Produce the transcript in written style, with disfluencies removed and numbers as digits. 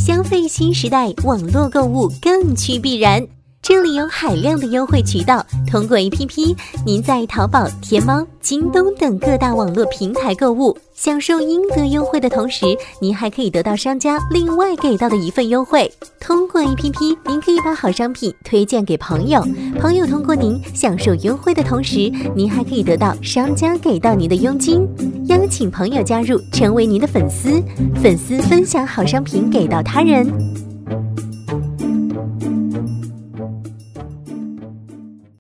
消费新时代，网络购物更趋必然。这里有海量的优惠渠道，通过 APP， 您在淘宝、天猫、京东等各大网络平台购物，享受应得优惠的同时，您还可以得到商家另外给到的一份优惠。通过 APP， 您可以把好商品推荐给朋友，朋友通过您享受优惠的同时，您还可以得到商家给到您的佣金。邀请朋友加入，成为您的粉丝，粉丝分享好商品给到他人。